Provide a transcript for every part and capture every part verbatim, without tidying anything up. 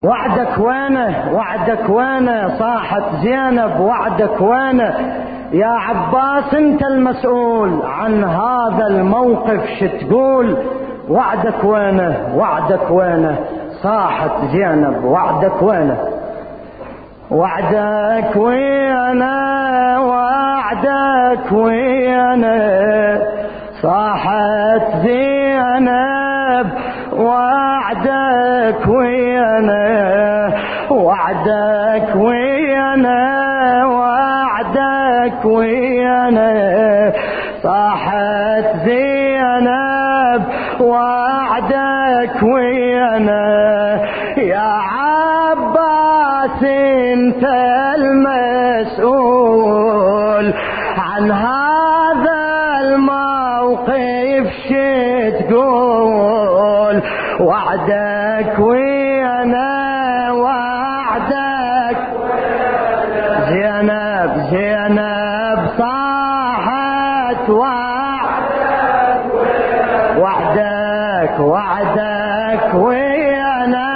وعدك وينه وعدك وينه صاحت زينب وعدك وينه يا عباس انت المسؤول عن هذا الموقف شتقول وعدك وينه وعدك وينه صاحت زينب وعدك وينه وعدك ويانا وعدك ويانا صاحت زينب وعدك ويانا وعدك ويانا وعدك ويانا صاحت زينب وعدك ويانا يا عباس انت المسؤول عن هذا الموقف شتقول وعدك ويانا وعدك زينب زينب صاحت وعدك وعدك ويانا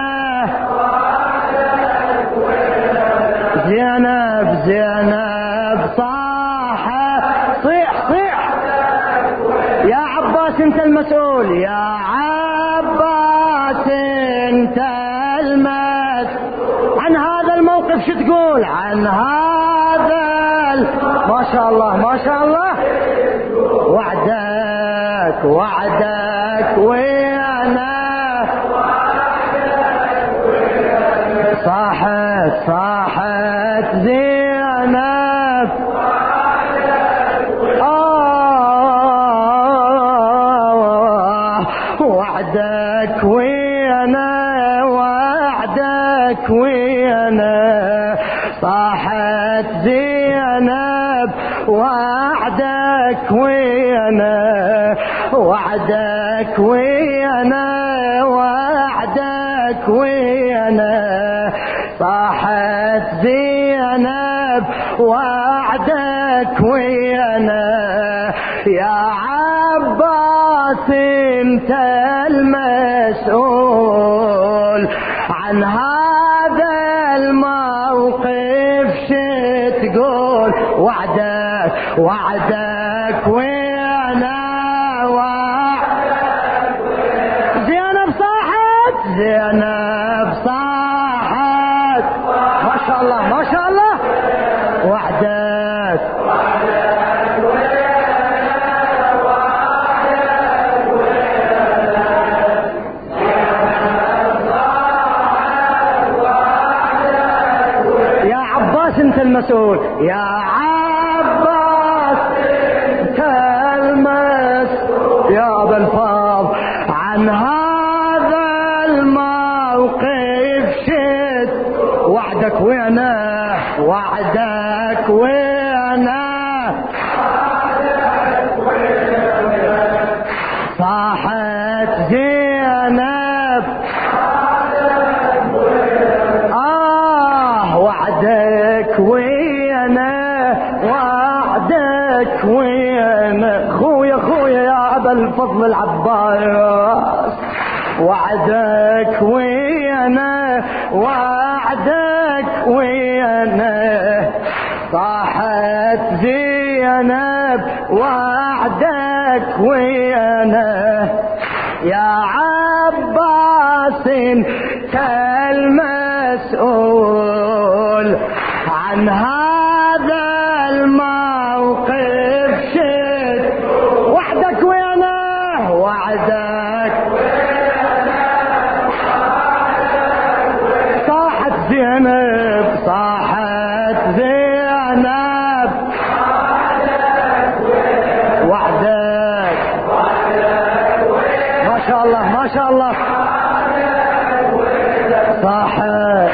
زينب زينب صاحت صيح صيح يا عباس انت المسؤول يا عباس انت المسؤول عن هذا الموقف شو تقول عن هذا ال... ما شاء الله ما شاء الله وعدك وعدك ويانا صاحت صاحت زينب آه وعدك ويانا وعدك ويانا صاحت زينب وعدك ويانا وعدك ويانا وعدك ويانا صاحت زينب وعدك ويانا يا عباس انت المسؤول عن هذا الموقف شتقول وعدك وعدك ويانا وعدك زينب صاحت زينب صاحت ما شاء الله ما شاء الله وعدك يا عباس انت المسؤول يا عباس انت المسؤول يا ابا الفاضل عن هذا الموقف شت وعدك ويانا وعدك ويانا صاحت زينب آه وعدك ويانا وعدك ويانا خويا خويا يا أبا الفضل العباس وعدك ويانا وعدك ويانا صاحت زينب وعدك ويانا يا عباس انت المسؤول عن هذا الموقف شت وحدك ويانا وعدك صاحت زينب صاحت زينب وعدك ما شاء الله ما شاء الله صاحت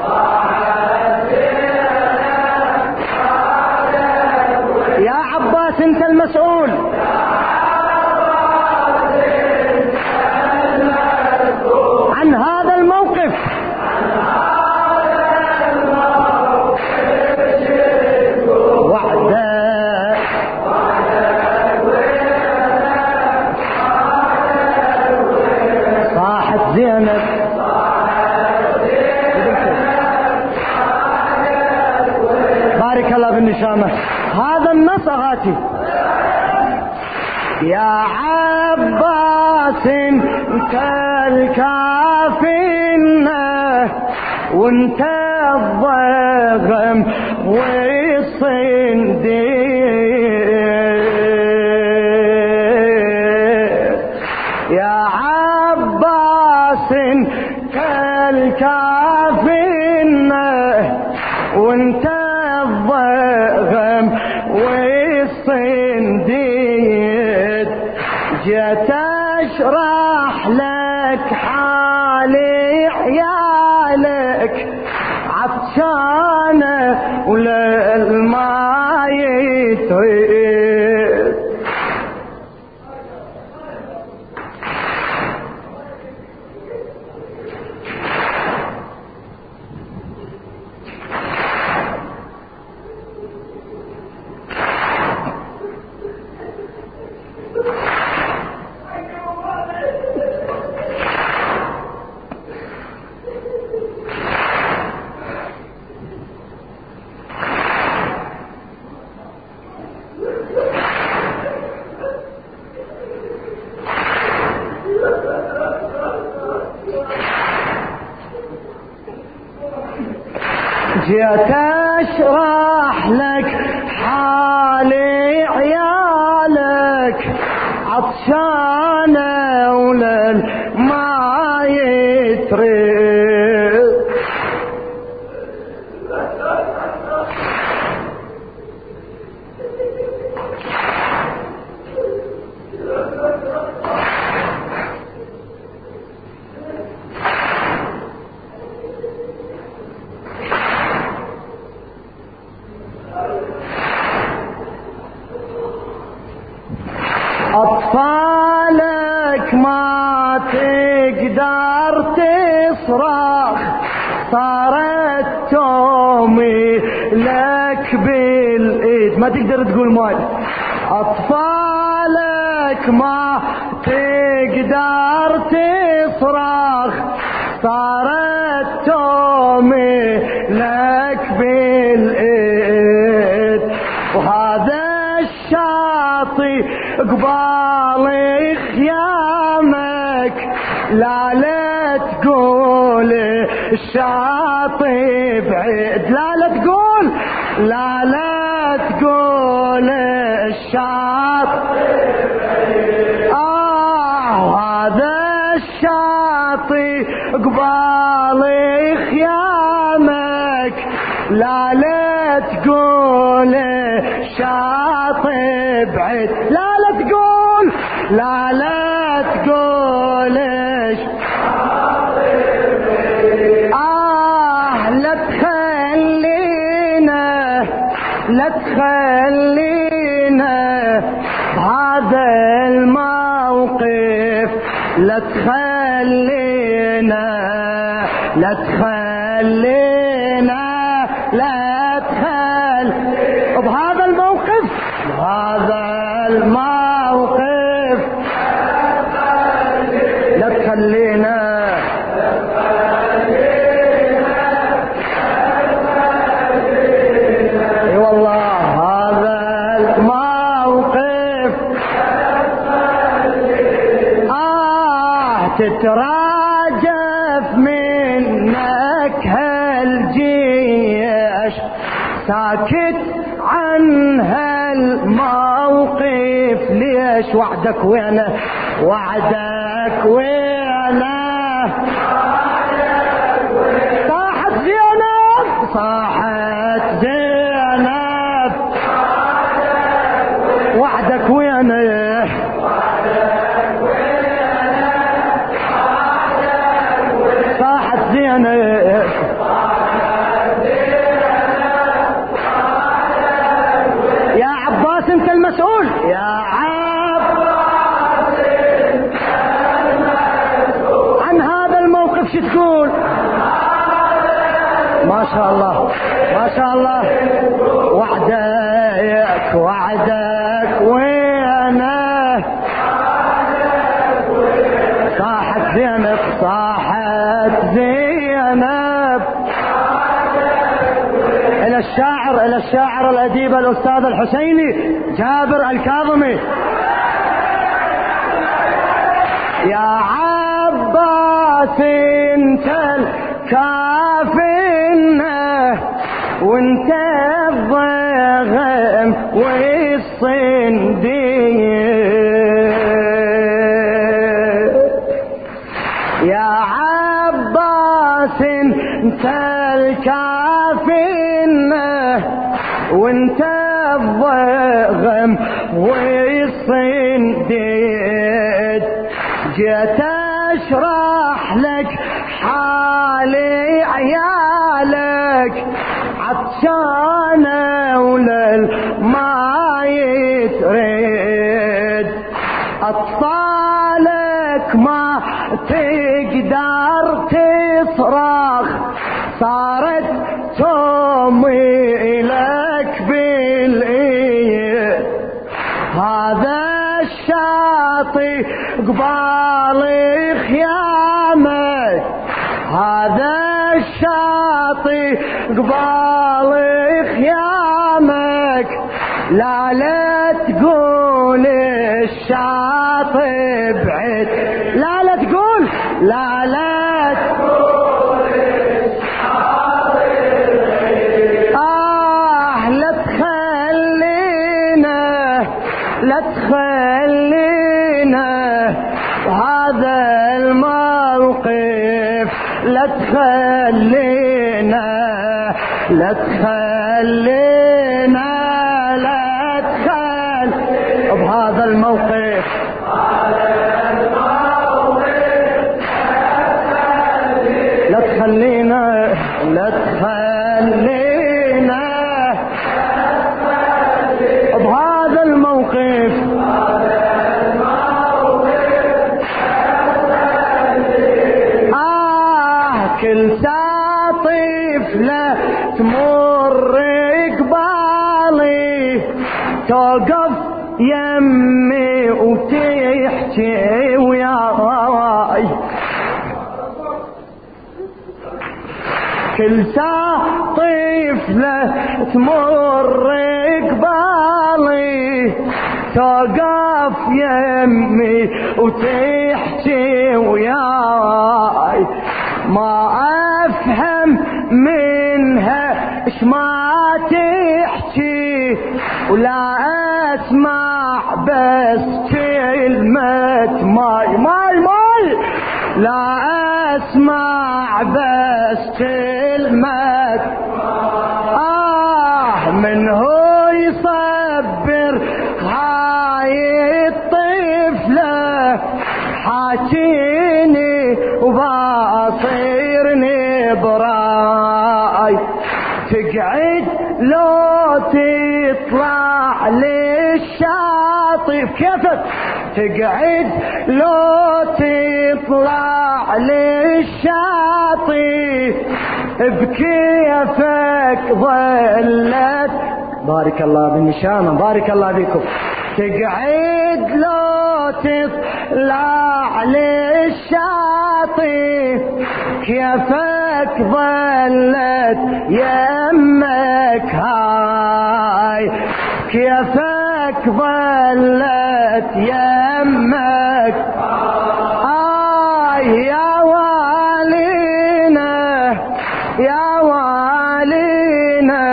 يا عباس انت المسؤول عن هذا الموقف وعدك صاحت زينب بارك الله بالنشامة. هذا النص أغاتي. يا عباس انت الكافينا وانت الضغم والصنديق. يا عباس انت الكافينا وانت الضغم والصنديد. جيت اشرح لك حالي عيالك عطشانه وللما يتريد. جيت اشرح لك حالي عيالك عطشانه ولل ما يتريد. أطفالك ما تقدر تصرخ صارت تومي لك بالإيد. ما تقدر تقول ماي. أطفالك ما تقدر تصرخ صارت تومي لك بالإيد. وهذا الشاطي قبال خيامك لا لا تقول الشاطي بعيد. لا لا تقول لا لا تقول الشاطي بعيد. آه هذا الشاطي قبال خيامك لا لا تقول الشاطي بعيد. لا لا تقول لا لا تقول آه لا تخلينا لا تخلينا بهذا الموقف. لا تخلينا لا تخلينا لا تخل بهذا الموقف. بهذا الموقف لا تخلينا اي والله. هذا الموقف آه تتراجف منك هالجيش ساكت عن هالموقف. ليش؟ وعدك وينه وعدك وينه صاحت زينب صاحت زينب وعدك وينه صاحت زينب. يا عباس انت المسؤول. يا عباس عن هذا الموقف شو تقول؟ ما شاء الله ما شاء الله. وعدك وعدك وينه صاحت زينب صاحت زينب. إلى الشاعر إلى الشاعر الأديب الأستاذ الحسيني جابر الكاظمي. يا عباس انت الكافينا وانت الضغم والصنديق، يا عباس انت الكافينا وانت الضغم والصنديد، جيت اشرح لك حالي عيالك عطشانه وللما يتريد، اطفالك ما تقدر تصرخ صارت تمي لك بالايد، هذا الشاطي قبال خيامك، هذا الشاطي قبال خيامك، لا لا تقول الشاطي بعيد، لا لا تقول، لا لا تقول الشاطي بعيد، آه لا تخلينا لا تخلينا هذا الموقف، لا تخلينا لا تخلينا لا تخل بهذا الموقف، لا تخلينا لا تخلينا بهذا الموقف، كل ساطف لا تمر قبالي توقف يمي وتحكي وياي، كل ساطف لا تمر قبالي توقف يمي وتحكي وياي، ما افهم منها اش ما تحكي ولا اسمع بس كلمة ماي ماي ماي، لا اسمع بس كلمة آه من هو يصبر هاي الطفلة حاكيني وباصيرني براي، تقعد لو تطلع للشاطئ كيفك، تقعد لو تطلع للشاطئ بكيفك ظلت، بارك الله بالنشامة بارك الله بكم، تقعد لو تطلع للشاطئ كيفك ظلت يمك هاي، كيفك ظلت يمك هاي، يا والينا يا والينا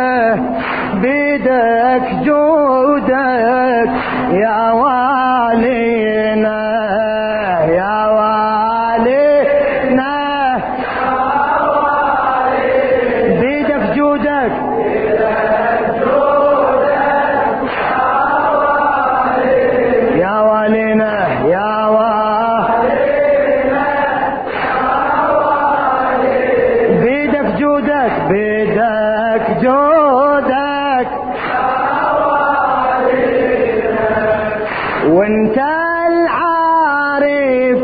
بيدك جودك يا والينا يا والينا بيدك جودك يا والينا يا والينا بيدك جودك بيدك جودك وانت العارف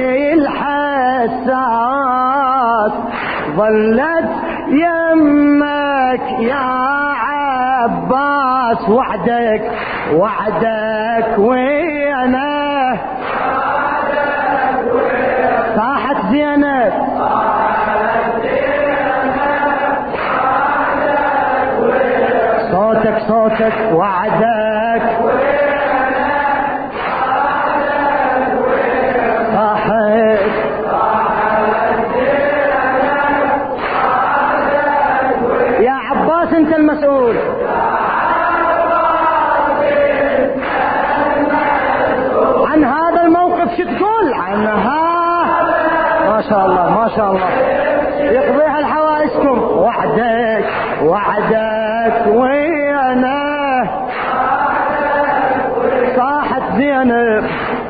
والحساس ظلت يمك يا عباس وحدك وحدك ويانا صاحت زينب صوتك وعدك صاحت يا عباس انت المسؤول عن هذا الموقف. شو تقول عنها؟ ما شاء الله ما شاء الله يقضيها الحوائجكم. وعدك وعدك ويانا صاحت زينب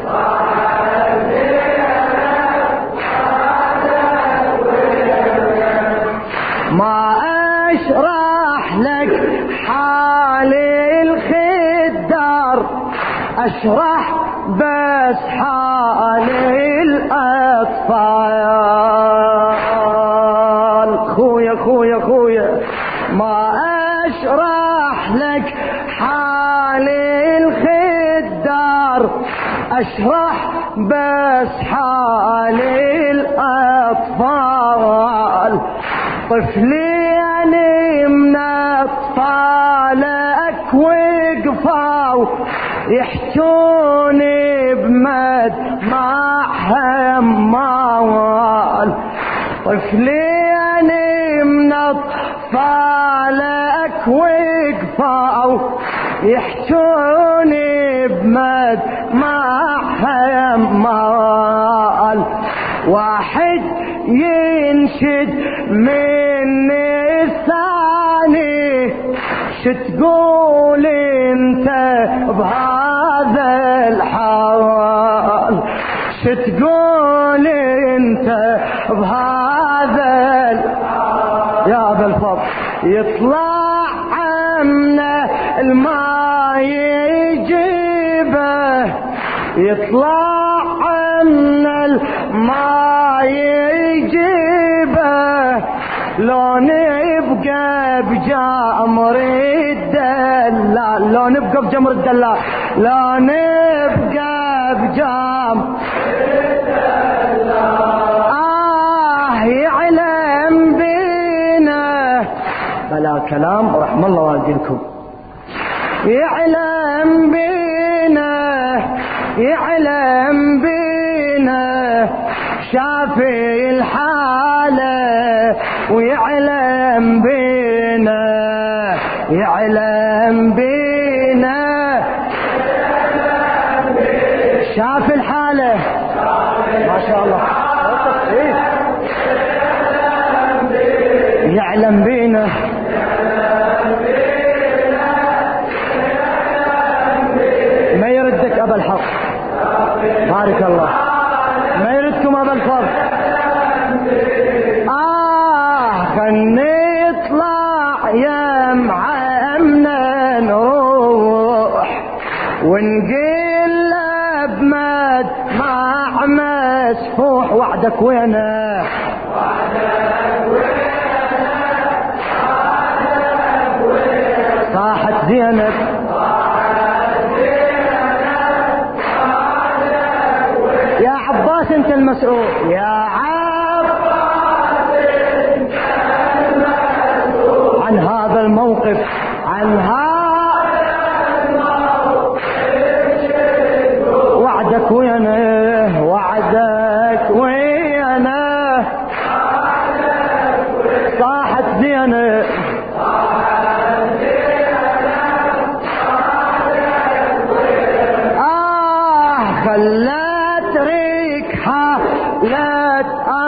ما اشرح لك حال الخدار اشرح بس حال الاطفال. خويا خويا خويا ما اشرح لك حال الخدار اشرح بس حال الاطفال. طفلين من اطفالك وقفوا يحجوني بمد ما همال. طفلين من اطفالك وقفوا يحجوني بمد ما همال. واحد ينشد من الثاني شتقول انت بهذا الحال شتقول انت بهذا الحال. يا ابا الفضل يطلع عنا الماء يجيبه يطلع عنا الماء يجيبه لو نبقى بجمر الدلال لو نبقى بجمر الدلال لو نبقى بجمر الدلال. آه يعلم بينا بلا كلام رحم الله والديكم. يعلم بينا يعلم بينا شافي الحالة ويعلم بينا يعلم بينا شاف الحالة ما شاء الله يعلم بينا ما يردك أبا الحق بارك الله ما يردكم أبا الفضل. آه خلني اطلع يا معمنا نروح ونقل بمد مع مسفوح. وعدك وينه صاحت زينب يا عباس انت المسؤول يا عباس انت المسؤول عن هذا الموقف عن هذا الموقف. وعدك وينه وعدك وينه صاحت زينب آه خلت ريكها لا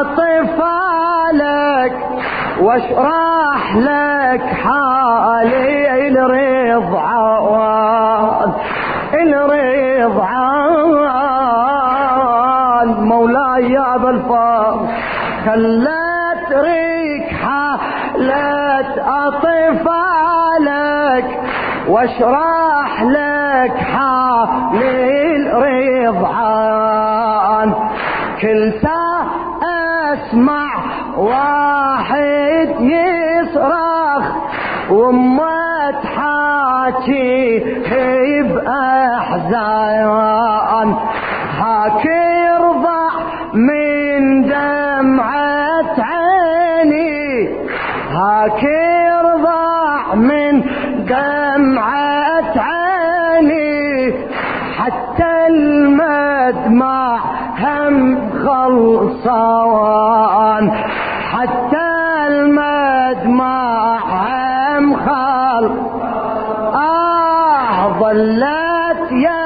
أطفالك واشرح لك حالي الرضعان الرضعان. مولاي يا أبا الفضل خلت ريكها لا أطفالك واشرح لك حالي الرضعان. كل ساعة اسمع واحد يصرخ وما تحاكي بأحزان. هاك يرضع من دمعة عيني هاك يرضع من دمعة عيني حتى المدمع هم خلصان، حتى المدمع هم خل آه ظلت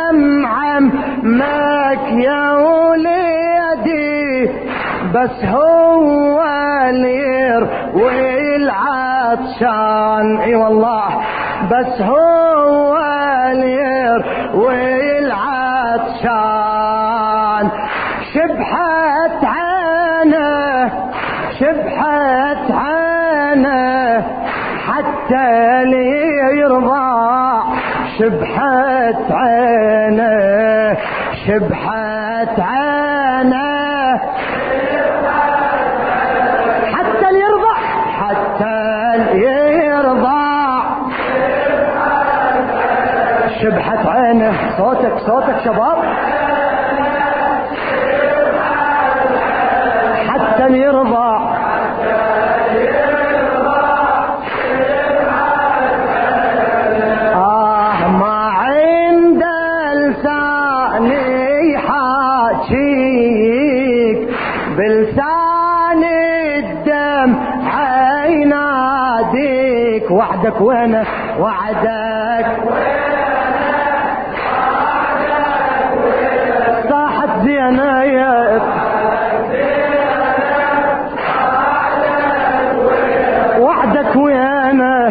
يمعمك يا وليدي بس هو اللي يروي العطشان. اي والله بس هو اللي يروي العطشان. شبحت عينه شبحت عينه حتى اللي يرضى، شبحت عينه شبحت عينه حتى اللي يرضى، حتى اللي يرضى شبحت عينه. صوتك صوتك شباب. حتى اللي يرضى آه ما عند لساني حاجيك بلسان الدم عيناديك. وعدك وينه وعدك صاحت زينة يا وعدك وينه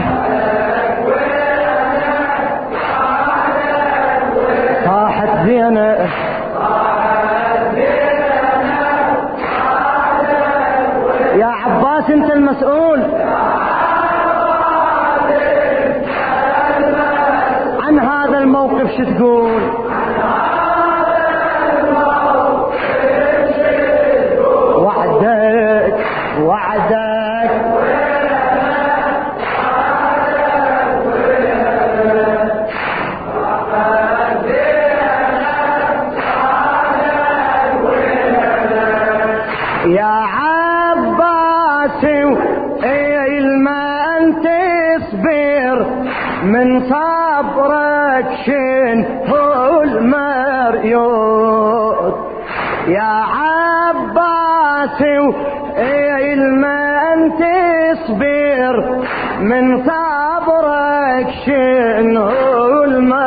صاحت زينة يا عباس انت المسؤول عن هذا الموقف. شو تقول؟ وعدك وعدك يا عباس وإلما أنت تصبر من صبرك شن هو المريوت. يا عباس وإلما أنت تصبر من صبرك شن هو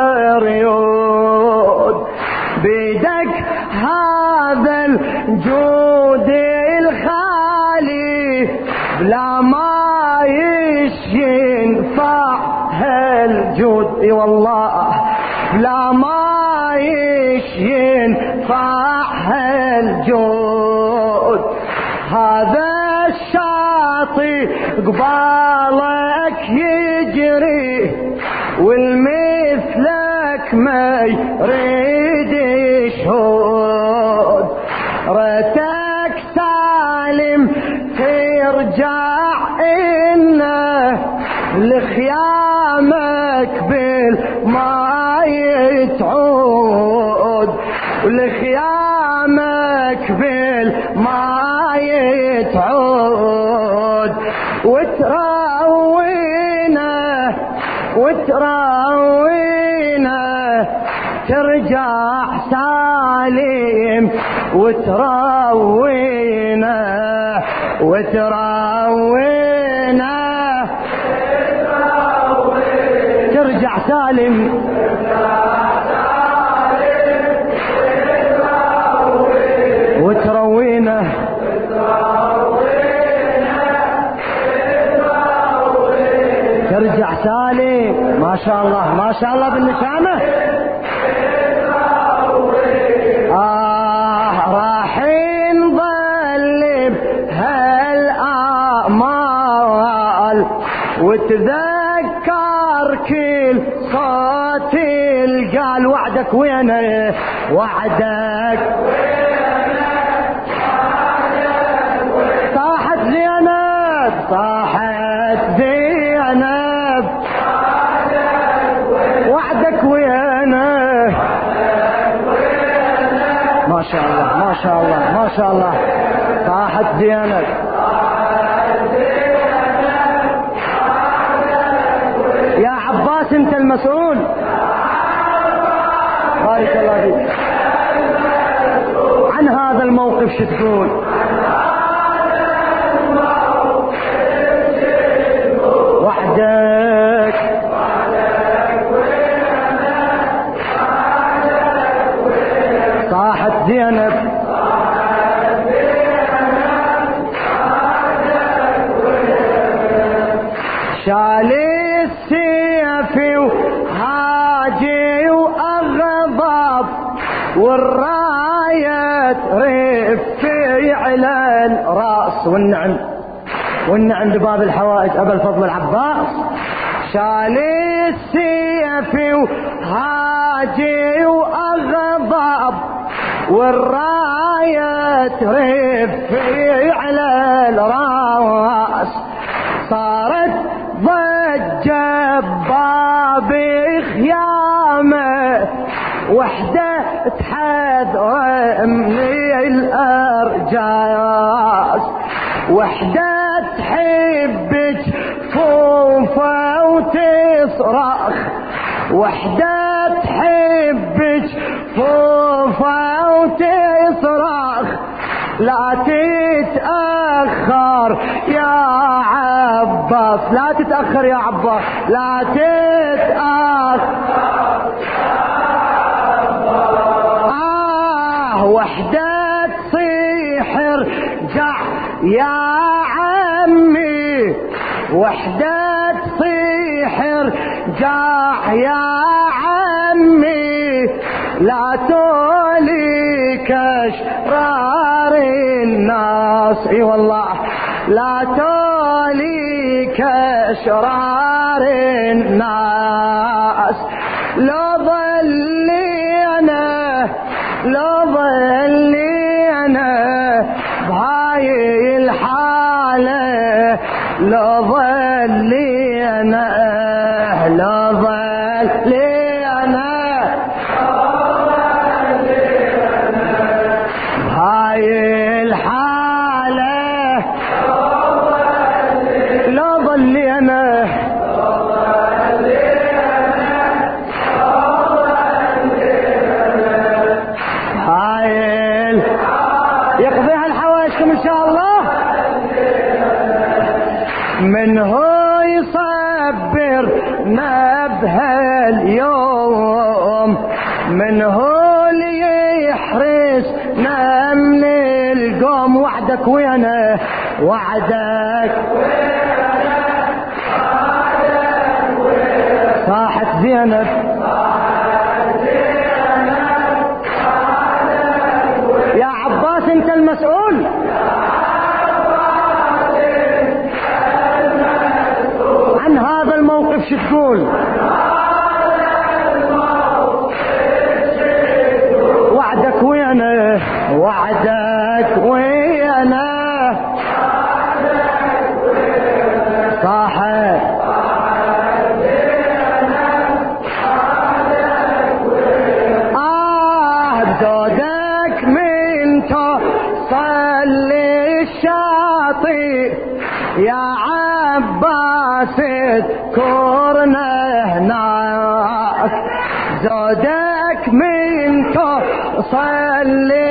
المريوت. بيدك هذا الجود الخالي بلا ما ينفع هالجود. اي والله بلا ما ينفع هالجود. هذا الشاطي قبالك يجري والمثلك ما يريد يشهد. ريتك سالم ترجع إنه لخيامك بالما يتعود، لخيامك بالما يتعود. وتروينا وتروينا ترجع سالم، وتروينا وتروينا ترجع سالم. وتروينا ترجع سالم. ما شاء الله ما شاء الله بالنشامة. آه راحين ظلم هالآمال وتذكر كل صوت القال. وعدك وينه وعدك صاحت زينب صاحت زينب. وعدك وينه ما شاء الله ما شاء الله ما شاء الله. صاحت زينب عباس انت المسؤول. بارك الله فيك. عن هذا الموقف شو تقول؟ وحدك صاحت زينب شالي السيف وهاجي وأغضب والراية رفي على الرأس والنعم والنعم بباب الحوائج أبا الفضل العباس. شالي السيف وهاجي وأغضب والراية رفي على الرأس صارت ضجة باب خيامه وحدة تحذر من الأرجاس وحدة تحبك فوفة وتصرخ وحدة تحبك فوفة وتصرخ لا تتأخر يا عباس لا تتأخر يا عباس لا تتأخر آه وحدة تصيح ارجع يا عمي وحدة تصيح ارجع يا عمي لا توليك اشرار الناس اي والله لا توليك اشرار الناس لو ظلينا لو ظلينا بهاي الحالة لو ظلينا لو ظلينا بهاي الحالة لو ظلينا هاي يقضيها الحواشكم ان شاء الله. من هو يصبر نبها اليوم من هو اللي يحرسنا من القوم وعدك ويانا وعدك صاحت زينب يا عباس انت المسؤول. عن هذا الموقف شو تقول؟ وعدك ويانا وعدك ويانا صاحت آه بدودك من توصل للشاطئ يا عباس اذكرنا هناك زودك من توصل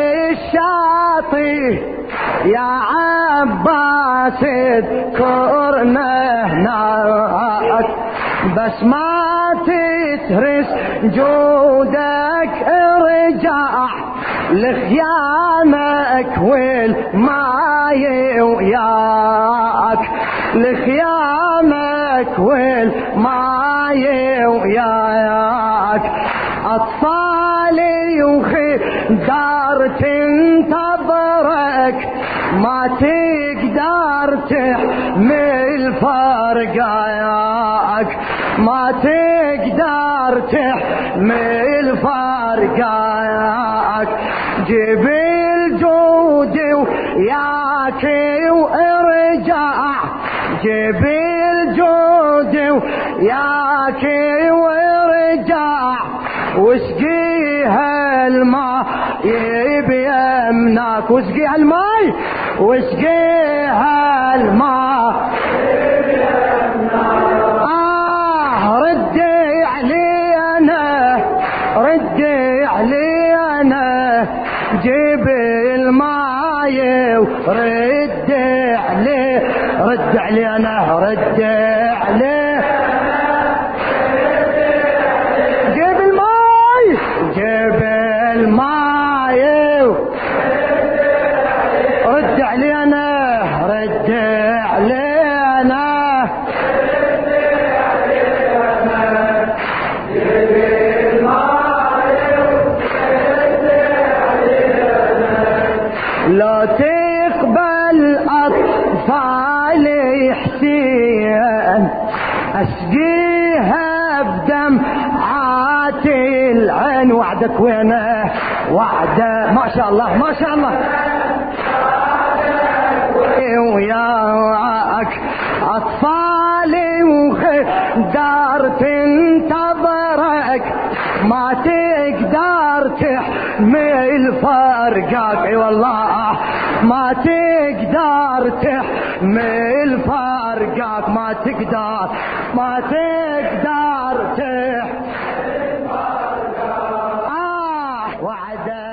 للشاطئ يا عباس اذكرنا هناك بس ما تترس جودك ارجع لخيامك والماي وياك لخيامك والماي وياك اطفالي وخدار تنتظرك ما تقدر تحمل فرقاك ما تقدر تحمل فرقاك جيب الجود وياك وارجع جيب الجود وياك وارجع واسقيها الماء بيمناك واسقيها الماء واسقيها الماء آه ردي جيب الماي ورد عليه، رد عليه انا رد عليه، جيب الماي جيب الماي رد عليه انا رد عليه انا لا تقبل أطفالي حسين أسقيها بدمعات العين، وعدك وينه وعده ما شاء الله ما شاء الله وياك أطفالي وخدار تنتظرك ما تقدر تحمل فرقك، اي والله ما تقدر تحمل فرقك، ما تقدر ما تقدر تحمل فرقك. آه وعدك